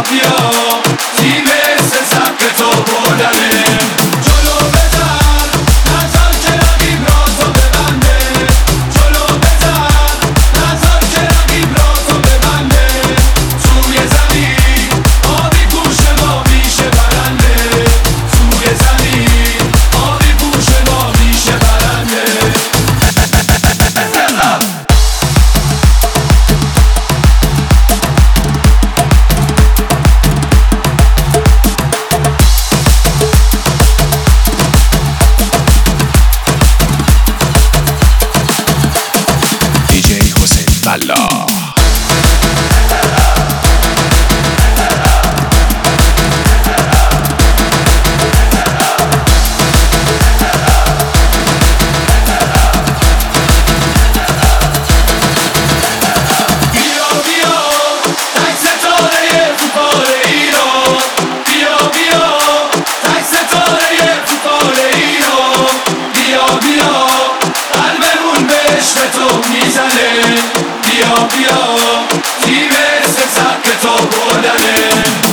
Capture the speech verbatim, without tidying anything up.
بیا تیم سزک تو بردنه جلو بزن نزار که رقیب را تو ببنده جلو بزن نزار که رقیب را تو ببنده توی زمین آبی پوش ما میشه برنده توی زمین آبی پوش ما میشه برنده الله بیا بیا تیم سزک تو بردنه